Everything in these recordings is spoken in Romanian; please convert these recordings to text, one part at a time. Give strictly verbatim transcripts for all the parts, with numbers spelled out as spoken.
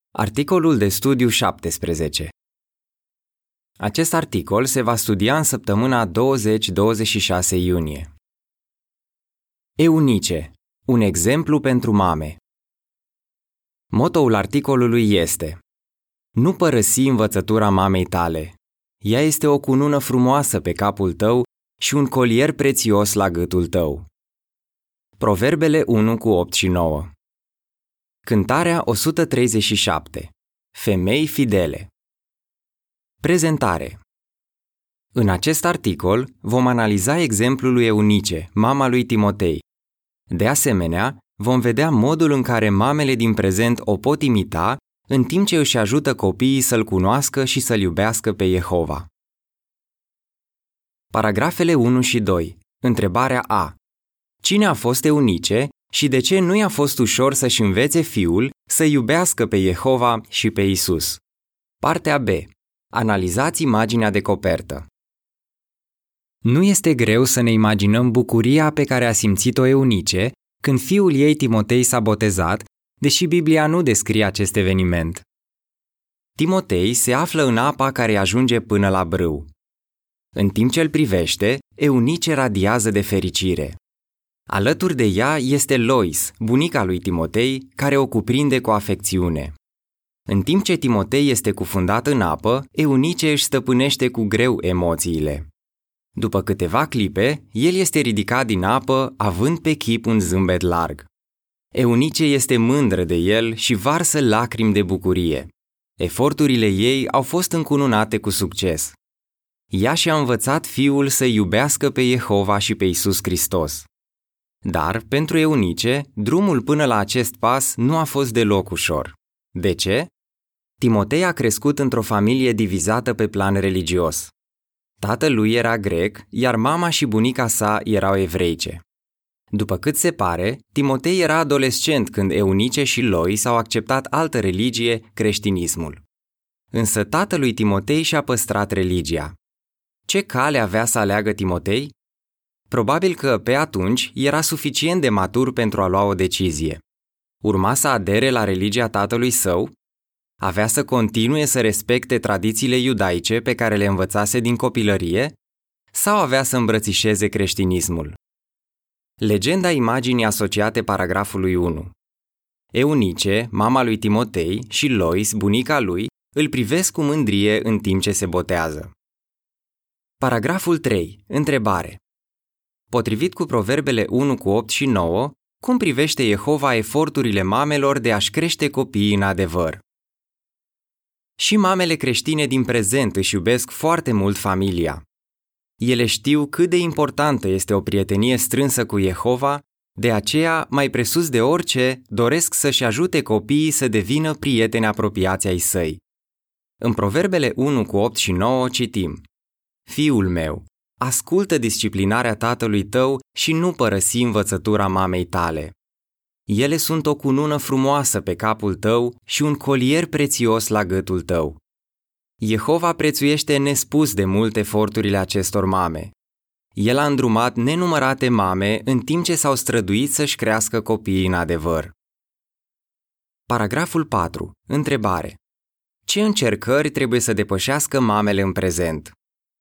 Articolul de studiu șaptesprezece. Acest articol se va studia în săptămâna douăzeci douăzeci și șase iunie. Eunice, un exemplu pentru mame. Motoul articolului este: nu părăsi învățătura mamei tale. Ea este o cunună frumoasă pe capul tău și un colier prețios la gâtul tău. Proverbele unu cu opt și nouă. Cântarea o sută treizeci și șapte. Femei fidele. Prezentare. În acest articol vom analiza exemplul lui Eunice, mama lui Timotei. De asemenea, vom vedea modul în care mamele din prezent o pot imita în timp ce își ajută copiii să-L cunoască și să-L iubească pe Jehova. Paragrafele unu și doi. Întrebarea A. Cine a fost Eunice și de ce nu i-a fost ușor să-și învețe fiul să iubească pe Jehova și pe Isus? Partea B. Analizați imaginea de copertă. Nu este greu să ne imaginăm bucuria pe care a simțit-o Eunice când fiul ei Timotei s-a botezat, deși Biblia nu descrie acest eveniment. Timotei se află în apa care ajunge până la brâu. În timp ce îl privește, Eunice radiază de fericire. Alături de ea este Lois, bunica lui Timotei, care o cuprinde cu afecțiune. În timp ce Timotei este cufundat în apă, Eunice își stăpânește cu greu emoțiile. După câteva clipe, el este ridicat din apă, având pe chip un zâmbet larg. Eunice este mândră de el și varsă lacrimi de bucurie. Eforturile ei au fost încununate cu succes. Ea și-a învățat fiul să iubească pe Jehova și pe Isus Hristos. Dar, pentru Eunice, drumul până la acest pas nu a fost deloc ușor. De ce? Timotei a crescut într-o familie divizată pe plan religios. Tatăl lui era grec, iar mama și bunica sa erau evreice. După cât se pare, Timotei era adolescent când Eunice și Lois au acceptat altă religie, creștinismul. Însă tatălui Timotei și-a păstrat religia. Ce cale avea să aleagă Timotei? Probabil că, pe atunci, era suficient de matur pentru a lua o decizie. Urma să adere la religia tatălui său? Avea să continue să respecte tradițiile iudaice pe care le învățase din copilărie? Sau avea să îmbrățișeze creștinismul? Legenda imaginii asociate paragrafului unu. Eunice, mama lui Timotei, și Lois, bunica lui, îl privesc cu mândrie în timp ce se botează. Paragraful trei. Întrebare. Potrivit cu Proverbele unu cu opt și nouă, cum privește Jehova eforturile mamelor de a-și crește copiii în adevăr? Și mamele creștine din prezent își iubesc foarte mult familia. Ele știu cât de importantă este o prietenie strânsă cu Jehova, de aceea, mai presus de orice, doresc să-și ajute copiii să devină prieteni apropiați ai săi. În Proverbele unu cu opt și nouă citim: Fiul meu, ascultă disciplinarea tatălui tău și nu părăsi învățătura mamei tale. Ele sunt o cunună frumoasă pe capul tău și un colier prețios la gâtul tău. Jehova prețuiește nespus de mult eforturile acestor mame. El a îndrumat nenumărate mame în timp ce s-au străduit să-și crească copiii în adevăr. Paragraful patru. Întrebare. Ce încercări trebuie să depășească mamele în prezent?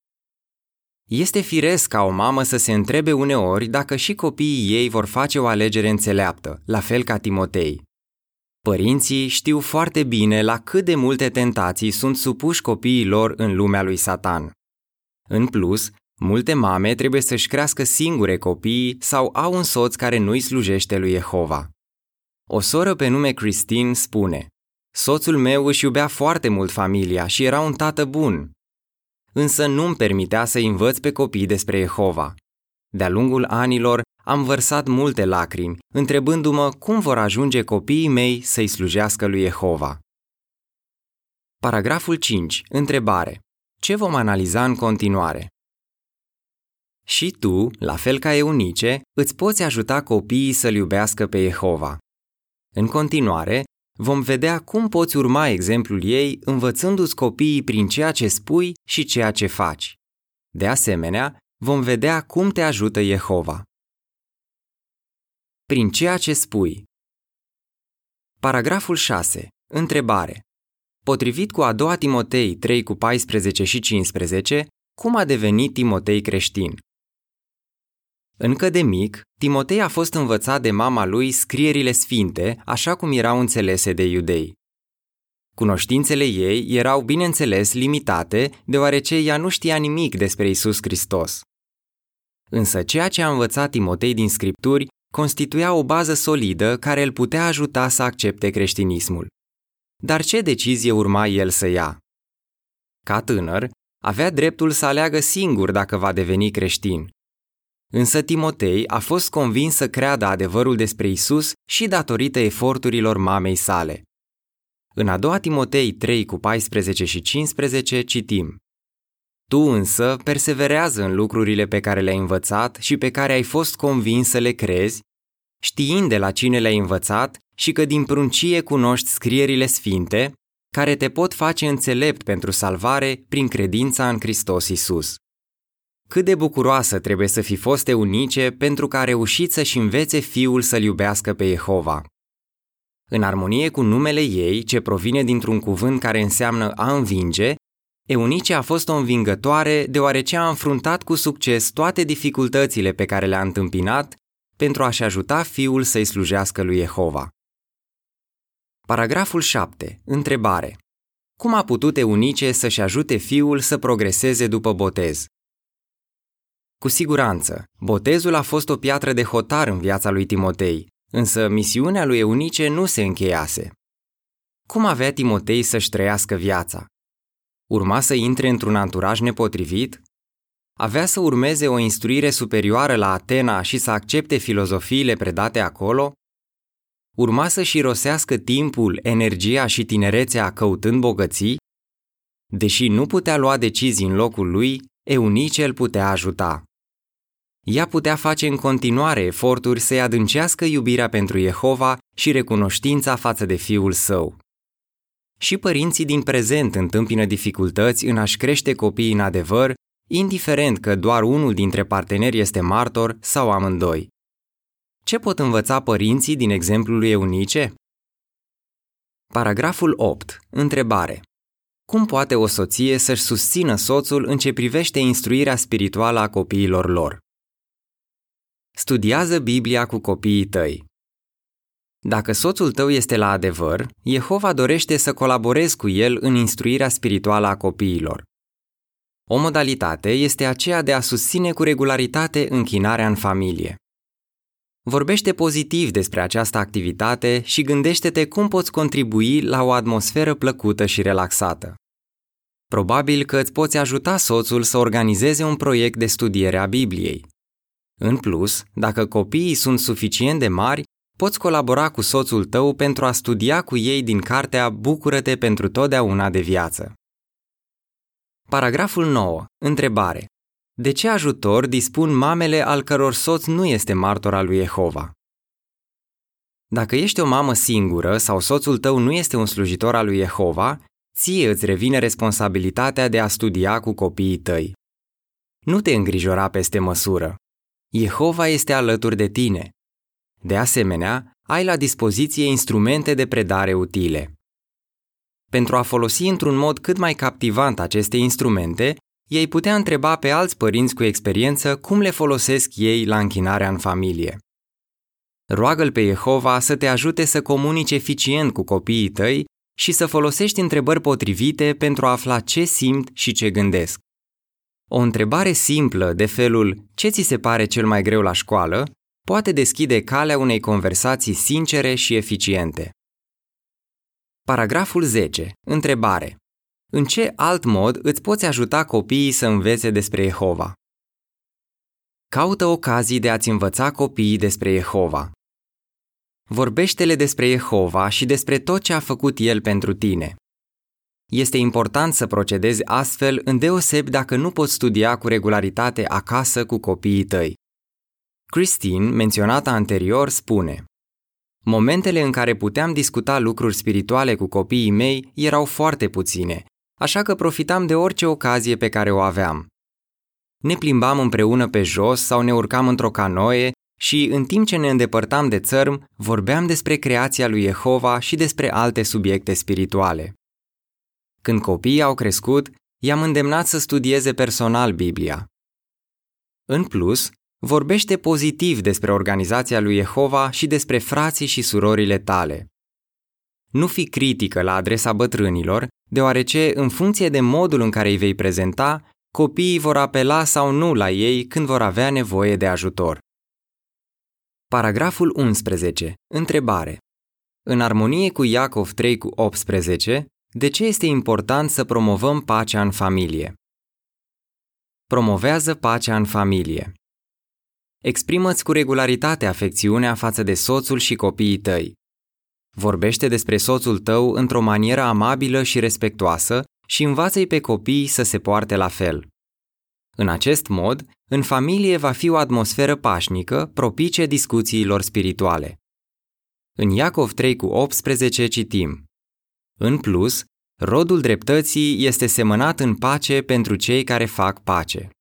Este firesc ca o mamă să se întrebe uneori dacă și copiii ei vor face o alegere înțeleaptă, la fel ca Timotei. Părinții știu foarte bine la cât de multe tentații sunt supuși copiii lor în lumea lui Satan. În plus, multe mame trebuie să-și crească singure copiii sau au un soț care nu-i slujește lui Jehova. O soră pe nume Christine spune: soțul meu își iubea foarte mult familia și era un tată bun. Însă nu-mi permitea să învăț pe copii despre Jehova. De-a lungul anilor am vărsat multe lacrimi, întrebându-mă cum vor ajunge copiii mei să-i slujească lui Jehova. Paragraful cinci. Întrebare. Ce vom analiza în continuare? Și tu, la fel ca Eunice, îți poți ajuta copiii să-L iubească pe Jehova. În continuare, vom vedea cum poți urma exemplul ei învățându-ți copiii prin ceea ce spui și ceea ce faci. De asemenea, vom vedea cum te ajută Jehova. Prin ceea ce spui. Paragraful șase. Întrebare. Potrivit cu a doua Timotei trei cu paisprezece și cincisprezece, cum a devenit Timotei creștin? Încă de mic, Timotei a fost învățat de mama lui scrierile sfinte, așa cum erau înțelese de iudei. Cunoștințele ei erau, bineînțeles, limitate, deoarece ea nu știa nimic despre Isus Hristos. Însă ceea ce a învățat Timotei din Scripturi constituia o bază solidă care îl putea ajuta să accepte creștinismul. Dar ce decizie urma el să ia? Ca tânăr, avea dreptul să aleagă singur dacă va deveni creștin. Însă Timotei a fost convins să creadă adevărul despre Isus și datorită eforturilor mamei sale. În a doua Timotei trei cu paisprezece și cincisprezece citim: Tu însă perseverează în lucrurile pe care le-ai învățat și pe care ai fost convins să le crezi, știind de la cine le-ai învățat și că din pruncie cunoști scrierile sfinte, care te pot face înțelept pentru salvare prin credința în Hristos Iisus. Cât de bucuroasă trebuie să fi fost Eunice pentru că a reușit să-și învețe fiul să-L iubească pe Jehova. În armonie cu numele ei, ce provine dintr-un cuvânt care înseamnă a învinge, Eunice a fost o învingătoare deoarece a înfruntat cu succes toate dificultățile pe care le-a întâmpinat pentru a-și ajuta fiul să-i slujească lui Jehova. Paragraful șapte. Întrebare. Cum a putut Eunice să-și ajute fiul să progreseze după botez? Cu siguranță, botezul a fost o piatră de hotar în viața lui Timotei, însă misiunea lui Eunice nu se încheiase. Cum avea Timotei să-și trăiască viața? Urma să intre într-un anturaj nepotrivit? Avea să urmeze o instruire superioară la Atena și să accepte filozofiile predate acolo? Urma să-și irosească timpul, energia și tinerețea căutând bogății? Deși nu putea lua decizii în locul lui, Eunice îl putea ajuta. Ea putea face în continuare eforturi să-i adâncească iubirea pentru Jehova și recunoștința față de fiul său. Și părinții din prezent întâmpină dificultăți în a-și crește copiii în adevăr, indiferent că doar unul dintre parteneri este martor sau amândoi. Ce pot învăța părinții din exemplul lui Eunice? Paragraful opt. Întrebare. Cum poate o soție să-și susțină soțul în ce privește instruirea spirituală a copiilor lor? Studiază Biblia cu copiii tăi. Dacă soțul tău este la adevăr, Jehova dorește să colaborezi cu el în instruirea spirituală a copiilor. O modalitate este aceea de a susține cu regularitate închinarea în familie. Vorbește pozitiv despre această activitate și gândește-te cum poți contribui la o atmosferă plăcută și relaxată. Probabil că îți poți ajuta soțul să organizeze un proiect de studiere a Bibliei. În plus, dacă copiii sunt suficient de mari, poți colabora cu soțul tău pentru a studia cu ei din cartea Bucură-te pentru totdeauna de viață. Paragraful nouă. Întrebare. De ce ajutor dispun mamele al căror soț nu este martor al lui Jehova? Dacă ești o mamă singură sau soțul tău nu este un slujitor al lui Jehova, ție îți revine responsabilitatea de a studia cu copiii tăi. Nu te îngrijora peste măsură. Jehova este alături de tine. De asemenea, ai la dispoziție instrumente de predare utile. Pentru a folosi într-un mod cât mai captivant aceste instrumente, ei putea întreba pe alți părinți cu experiență cum le folosesc ei la închinarea în familie. Roagă-L pe Jehova să te ajute să comunici eficient cu copiii tăi și să folosești întrebări potrivite pentru a afla ce simt și ce gândesc. O întrebare simplă de felul "Ce ți se pare cel mai greu la școală?" poate deschide calea unei conversații sincere și eficiente. Paragraful zece. Întrebare. În ce alt mod îți poți ajuta copiii să învețe despre Jehova? Caută ocazii de a-ți învăța copiii despre Jehova. Vorbește-le despre Jehova și despre tot ce a făcut El pentru tine. Este important să procedezi astfel, îndeosebi dacă nu poți studia cu regularitate acasă cu copiii tăi. Christine, menționată anterior, spune: Momentele în care puteam discuta lucruri spirituale cu copiii mei erau foarte puține, așa că profitam de orice ocazie pe care o aveam. Ne plimbam împreună pe jos sau ne urcam într-o canoe și, în timp ce ne îndepărtam de țărm, vorbeam despre creația lui Jehova și despre alte subiecte spirituale. Când copiii au crescut, i-am îndemnat să studieze personal Biblia. În plus, vorbește pozitiv despre organizația lui Jehova și despre frații și surorile tale. Nu fi critică la adresa bătrânilor, deoarece, în funcție de modul în care îi vei prezenta, copiii vor apela sau nu la ei când vor avea nevoie de ajutor. Paragraful unsprezece. Întrebare. În armonie cu Iacov trei cu optsprezece, de ce este important să promovăm pacea în familie? Promovează pacea în familie. Exprimă-ți cu regularitate afecțiunea față de soțul și copiii tăi. Vorbește despre soțul tău într-o manieră amabilă și respectuoasă și învață-i pe copii să se poarte la fel. În acest mod, în familie va fi o atmosferă pașnică, propice discuțiilor spirituale. În Iacov trei cu optsprezece citim: În plus, rodul dreptății este semănat în pace pentru cei care fac pace.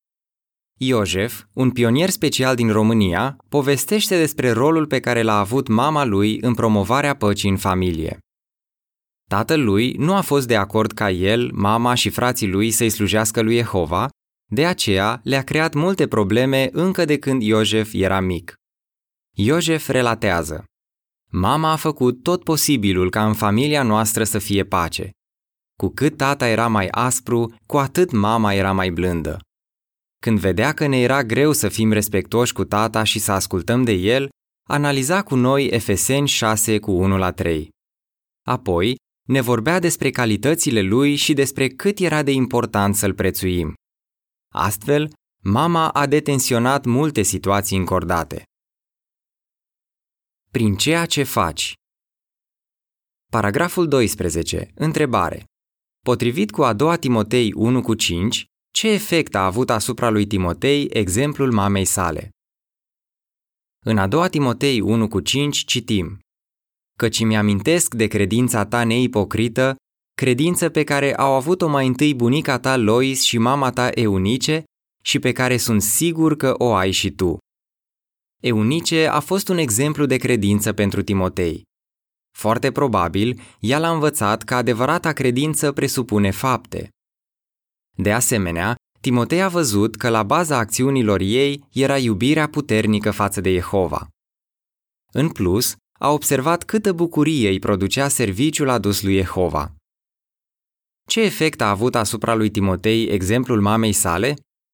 Iosef, un pionier special din România, povestește despre rolul pe care l-a avut mama lui în promovarea păcii în familie. Tatăl lui nu a fost de acord ca el, mama și frații lui să-i slujească lui Jehova, de aceea le-a creat multe probleme încă de când Iosef era mic. Iosef relatează: Mama a făcut tot posibilul ca în familia noastră să fie pace. Cu cât tata era mai aspru, cu atât mama era mai blândă. Când vedea că ne era greu să fim respectuoși cu tata și să ascultăm de el, analiza cu noi Efeseni șase cu unu la trei. Apoi, ne vorbea despre calitățile lui și despre cât era de important să-l prețuim. Astfel, mama a detenționat multe situații încordate. Prin ceea ce faci. Paragraful doisprezece. Întrebare. Potrivit cu a doua Timotei unu cu cinci, ce efect a avut asupra lui Timotei exemplul mamei sale? În a doua Timotei unu cu cinci citim: Căci îmi amintesc de credința ta neipocrită, credință pe care au avut-o mai întâi bunica ta Lois și mama ta Eunice și pe care sunt sigur că o ai și tu. Eunice a fost un exemplu de credință pentru Timotei. Foarte probabil, ea l-a învățat că adevărata credință presupune fapte. De asemenea, Timotei a văzut că la baza acțiunilor ei era iubirea puternică față de Jehova. În plus, a observat câtă bucurie îi producea serviciul adus lui Jehova. Ce efect a avut asupra lui Timotei exemplul mamei sale?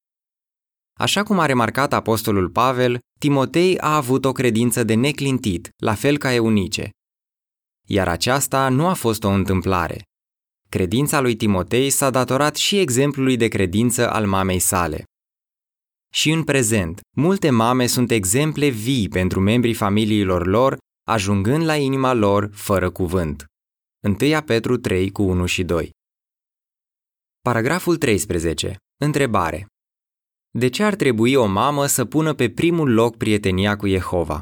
Așa cum a remarcat apostolul Pavel, Timotei a avut o credință de neclintit, la fel ca Eunice. Iar aceasta nu a fost o întâmplare. Credința lui Timotei s-a datorat și exemplului de credință al mamei sale. Și în prezent, multe mame sunt exemple vii pentru membrii familiilor lor, ajungând la inima lor fără cuvânt. unu Petru trei cu unu și doi. Paragraful treisprezece. Întrebare. De ce ar trebui o mamă să pună pe primul loc prietenia cu Jehova?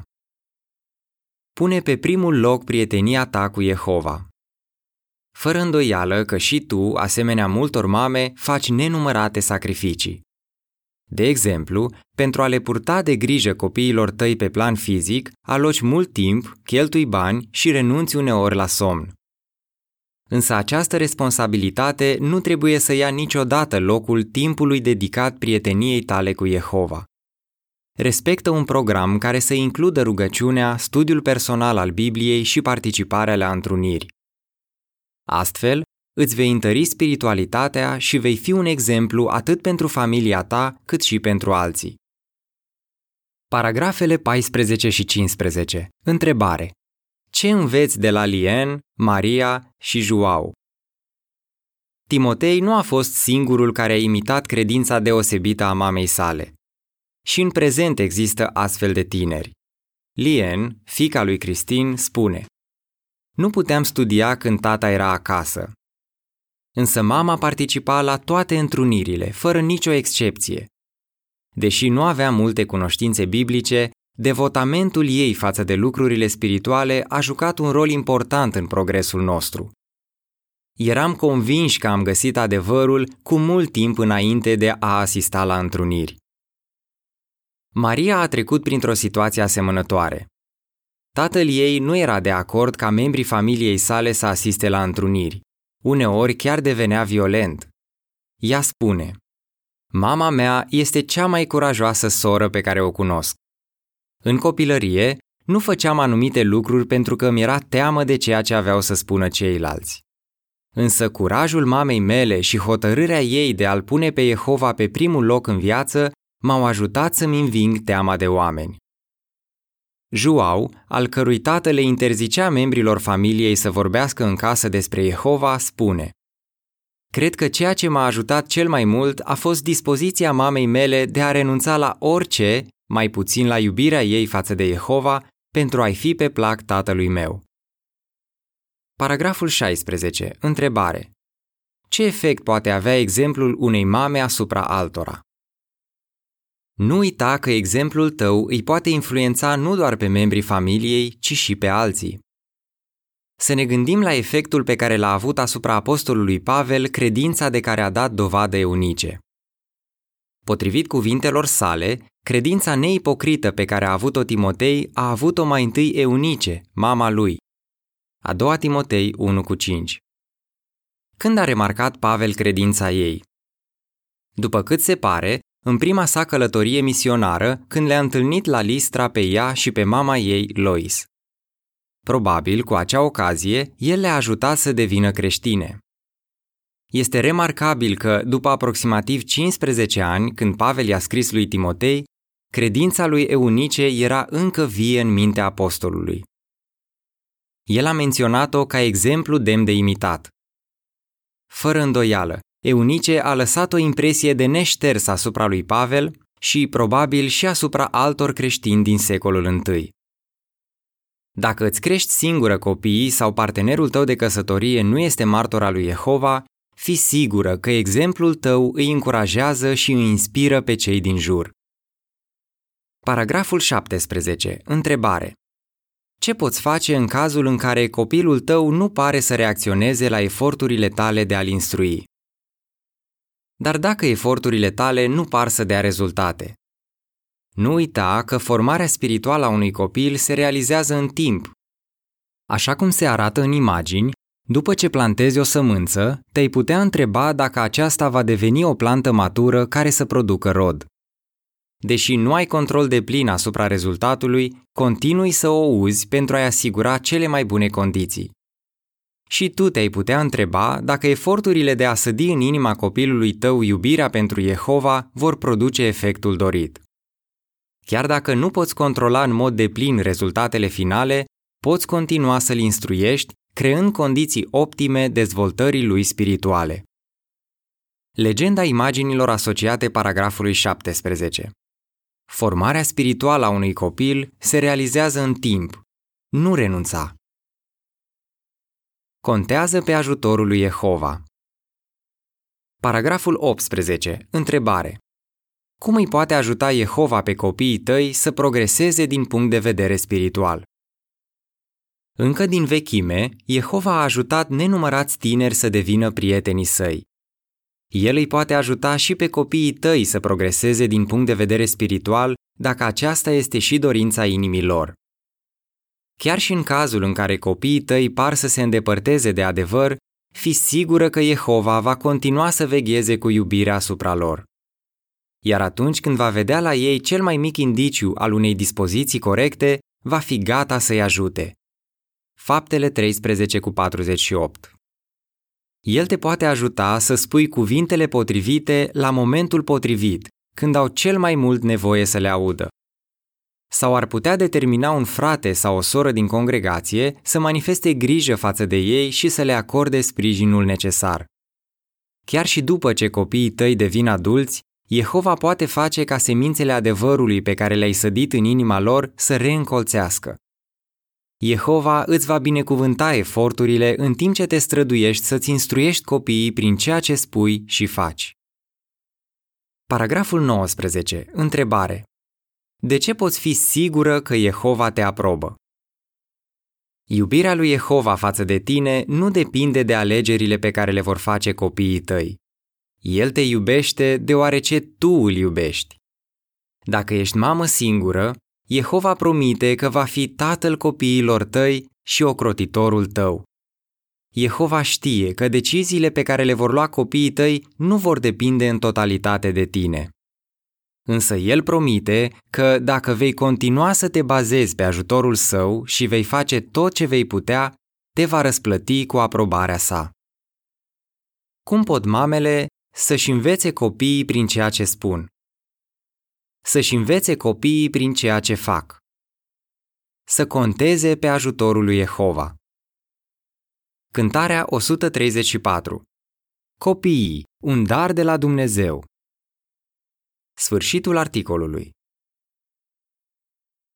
Pune pe primul loc prietenia ta cu Jehova. Fără îndoială că și tu, asemenea multor mame, faci nenumărate sacrificii. De exemplu, pentru a le purta de grijă copiilor tăi pe plan fizic, aloci mult timp, cheltui bani și renunți uneori la somn. Însă această responsabilitate nu trebuie să ia niciodată locul timpului dedicat prieteniei tale cu Jehova. Respectă un program care să includă rugăciunea, studiul personal al Bibliei și participarea la întruniri. Astfel, îți vei întări spiritualitatea și vei fi un exemplu atât pentru familia ta, cât și pentru alții. Paragrafele paisprezece și cincisprezece. Întrebare. Ce înveți de la Lien, Maria și Joao? Timotei nu a fost singurul care a imitat credința deosebită a mamei sale. Și în prezent există astfel de tineri. Lien, fiica lui Cristin, spune: Nu puteam studia când tata era acasă. Însă mama participa la toate întrunirile, fără nicio excepție. Deși nu avea multe cunoștințe biblice, devotamentul ei față de lucrurile spirituale a jucat un rol important în progresul nostru. Eram convinși că am găsit adevărul cu mult timp înainte de a asista la întruniri. Maria a trecut printr-o situație asemănătoare. Tatăl ei nu era de acord ca membrii familiei sale să asiste la întruniri. Uneori chiar devenea violent. Ea spune: "Mama mea este cea mai curajoasă soră pe care o cunosc. În copilărie, nu făceam anumite lucruri pentru că mi era teamă de ceea ce aveau să spună ceilalți. Însă curajul mamei mele și hotărârea ei de a-L pune pe Jehova pe primul loc în viață m-au ajutat să-mi înving teama de oameni." João, al cărui tată le interzicea membrilor familiei să vorbească în casă despre Jehova, spune: "Cred că ceea ce m-a ajutat cel mai mult a fost dispoziția mamei mele de a renunța la orice, mai puțin la iubirea ei față de Jehova, pentru a-i fi pe plac tatălui meu." Paragraful șaisprezece. Întrebare: ce efect poate avea exemplul unei mame asupra altora? Nu uita că exemplul tău îi poate influența nu doar pe membrii familiei, ci și pe alții. Să ne gândim la efectul pe care l-a avut asupra apostolului Pavel credința de care a dat dovadă Eunice. Potrivit cuvintelor sale, credința neipocrită pe care a avut-o Timotei a avut-o mai întâi Eunice, mama lui. A doua Timotei unu cu cinci. Când a remarcat Pavel credința ei? După cât se pare, în prima sa călătorie misionară, când le-a întâlnit la Listra pe ea și pe mama ei, Lois. Probabil, cu acea ocazie, el le-a ajutat să devină creștine. Este remarcabil că, după aproximativ cincisprezece ani, când Pavel i-a scris lui Timotei, credința lui Eunice era încă vie în mintea apostolului. El a menționat-o ca exemplu demn de imitat. Fără îndoială, Eunice a lăsat o impresie de neșters asupra lui Pavel și, probabil, și asupra altor creștini din secolul întâi. Dacă îți crești singură copiii sau partenerul tău de căsătorie nu este martor al lui Jehova, fii sigură că exemplul tău îi încurajează și îi inspiră pe cei din jur. Paragraful șaptesprezece. Întrebare: ce poți face în cazul în care copilul tău nu pare să reacționeze la eforturile tale de a-l instrui? Dar dacă eforturile tale nu par să dea rezultate? Nu uita că formarea spirituală a unui copil se realizează în timp. Așa cum se arată în imagini, după ce plantezi o sămânță, te-ai putea întreba dacă aceasta va deveni o plantă matură care să producă rod. Deși nu ai control deplin asupra rezultatului, continui să o uzi pentru a-i asigura cele mai bune condiții. Și tu te-ai putea întreba dacă eforturile de a sădi în inima copilului tău iubirea pentru Jehova vor produce efectul dorit. Chiar dacă nu poți controla în mod deplin rezultatele finale, poți continua să-l instruiești, creând condiții optime dezvoltării lui spirituale. Legenda imaginilor asociate paragrafului șaptesprezece. Formarea spirituală a unui copil se realizează în timp. Nu renunța. Contează pe ajutorul lui Jehova. Paragraful optsprezece. Întrebare: cum îi poate ajuta Jehova pe copiii tăi să progreseze din punct de vedere spiritual? Încă din vechime, Jehova a ajutat nenumărați tineri să devină prietenii săi. El îi poate ajuta și pe copiii tăi să progreseze din punct de vedere spiritual, dacă aceasta este și dorința inimii lor. Chiar și în cazul în care copiii tăi par să se îndepărteze de adevăr, fii sigură că Jehova va continua să vegheze cu iubire asupra lor. Iar atunci când va vedea la ei cel mai mic indiciu al unei dispoziții corecte, va fi gata să-i ajute. Faptele treisprezece cu patruzeci și opt. El te poate ajuta să spui cuvintele potrivite la momentul potrivit, când au cel mai mult nevoie să le audă. Sau ar putea determina un frate sau o soră din congregație să manifeste grijă față de ei și să le acorde sprijinul necesar. Chiar și după ce copiii tăi devin adulți, Jehova poate face ca semințele adevărului pe care le-ai sădit în inima lor să reîncolțească. Jehova îți va binecuvânta eforturile în timp ce te străduiești să-ți instruiești copiii prin ceea ce spui și faci. Paragraful nouăsprezece. Întrebare: de ce poți fi sigură că Jehova te aprobă? Iubirea lui Jehova față de tine nu depinde de alegerile pe care le vor face copiii tăi. El te iubește deoarece tu îl iubești. Dacă ești mamă singură, Jehova promite că va fi tatăl copiilor tăi și ocrotitorul tău. Jehova știe că deciziile pe care le vor lua copiii tăi nu vor depinde în totalitate de tine. Însă El promite că dacă vei continua să te bazezi pe ajutorul Său și vei face tot ce vei putea, te va răsplăti cu aprobarea Sa. Cum pot mamele să-și învețe copiii prin ceea ce spun? Să-și învețe copiii prin ceea ce fac. Să conteze pe ajutorul lui Jehova. Cântarea o sută treizeci și patru. Copiii, un dar de la Dumnezeu. Sfârșitul articolului.